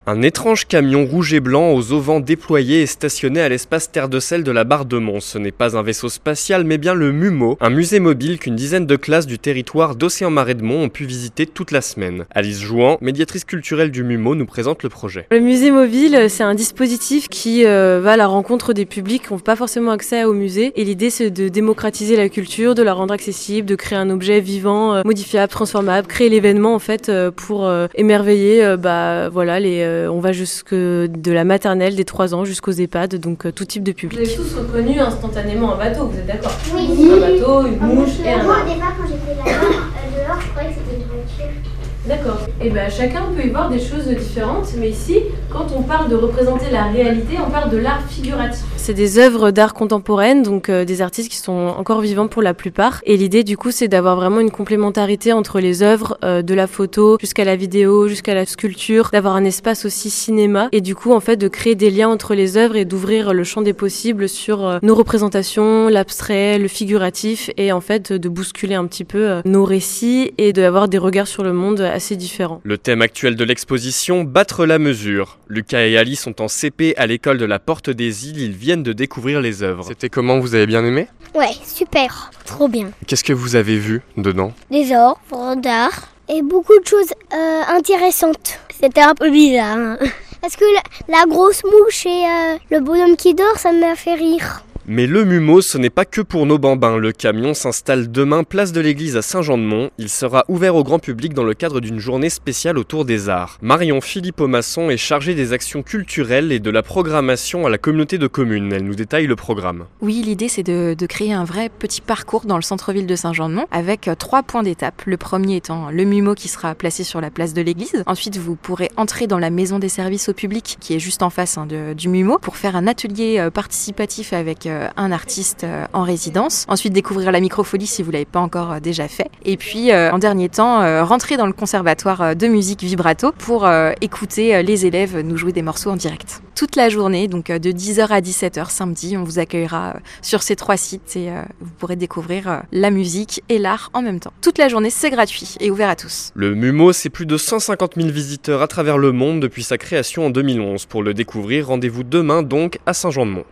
Un étrange camion rouge et blanc aux auvents déployés est stationné à l'espace Terre de Sel de la Barre de Mons. Ce n'est pas un vaisseau spatial mais bien le MUMO, un musée mobile qu'une dizaine de classes du territoire d'Océan-Marais de Mont ont pu visiter toute la semaine. Alice Jouan, médiatrice culturelle du MUMO, nous présente le projet. Le musée mobile, c'est un dispositif qui va à la rencontre des publics qui n'ont pas forcément accès au musée. Et l'idée, c'est de démocratiser la culture, de la rendre accessible, de créer un objet vivant, modifiable, transformable, créer l'événement en fait pour émerveiller on va jusque de la maternelle des 3 ans jusqu'aux EHPAD, donc tout type de public. Vous avez tous reconnu instantanément un bateau, vous êtes d'accord? Oui. Un bateau, une mouche et un... Moi au départ quand j'étais dehors, je croyais que c'était une voiture. D'accord. Et chacun peut y voir des choses différentes, mais ici, quand on parle de représenter la réalité, on parle de l'art figuratif. C'est des œuvres d'art contemporaine, donc des artistes qui sont encore vivants pour la plupart. Et l'idée du coup, c'est d'avoir vraiment une complémentarité entre les œuvres, de la photo jusqu'à la vidéo, jusqu'à la sculpture, d'avoir un espace aussi cinéma, et du coup en fait de créer des liens entre les œuvres et d'ouvrir le champ des possibles sur nos représentations, l'abstrait, le figuratif, et en fait de bousculer un petit peu nos récits et d'avoir des regards sur le monde assez différents. Le thème actuel de l'exposition, battre la mesure. Lucas et Alice sont en CP à l'école de la Porte des Îles, ils viennent de découvrir les œuvres. C'était comment, vous avez bien aimé? Ouais, super, trop bien. Qu'est-ce que vous avez vu dedans? Des œuvres d'art et beaucoup de choses intéressantes. C'était un peu bizarre, hein. Parce que la grosse mouche et le bonhomme qui dort, ça m'a fait rire. Mais le MUMO, ce n'est pas que pour nos bambins. Le camion s'installe demain place de l'église à Saint-Jean-de-Mont. Il sera ouvert au grand public dans le cadre d'une journée spéciale autour des arts. Marion Philippot-Masson est chargée des actions culturelles et de la programmation à la communauté de communes. Elle nous détaille le programme. Oui, l'idée c'est de créer un vrai petit parcours dans le centre-ville de Saint-Jean-de-Mont avec 3 points d'étape. Le premier étant le MUMO qui sera placé sur la place de l'église. Ensuite, vous pourrez entrer dans la maison des services au public qui est juste en face du MUMO pour faire un atelier participatif avec un artiste en résidence. Ensuite, découvrir la microfolie si vous ne l'avez pas encore déjà fait. Et puis, en dernier temps, rentrer dans le conservatoire de musique vibrato pour écouter les élèves nous jouer des morceaux en direct. Toute la journée, donc de 10h à 17h samedi, on vous accueillera sur ces 3 sites et vous pourrez découvrir la musique et l'art en même temps. Toute la journée, c'est gratuit et ouvert à tous. Le MUMO, c'est plus de 150 000 visiteurs à travers le monde depuis sa création en 2011. Pour le découvrir, rendez-vous demain donc à Saint-Jean-de-Mont.